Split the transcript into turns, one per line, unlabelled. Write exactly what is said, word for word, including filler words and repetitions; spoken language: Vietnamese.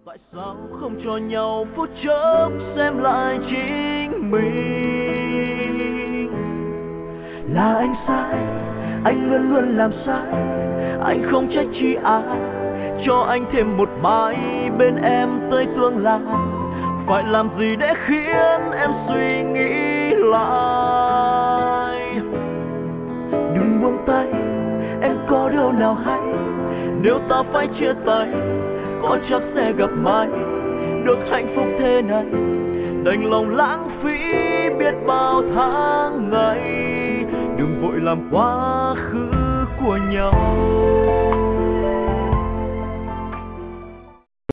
Tại sao không cho nhau phút chốc xem lại chính mình? Là anh sai, anh luôn luôn làm sai. Anh không trách chi ai, cho anh thêm một mãi bên em tới tương lai. Phải làm gì để khiến em suy nghĩ lại? Đừng buông tay, em có đâu nào hay. Nếu ta phải chia tay, có chắc sẽ gặp mai được hạnh phúc thế này. Đành lòng lãng phí biết bao tháng ngày, đừng vội làm quá khứ của nhau.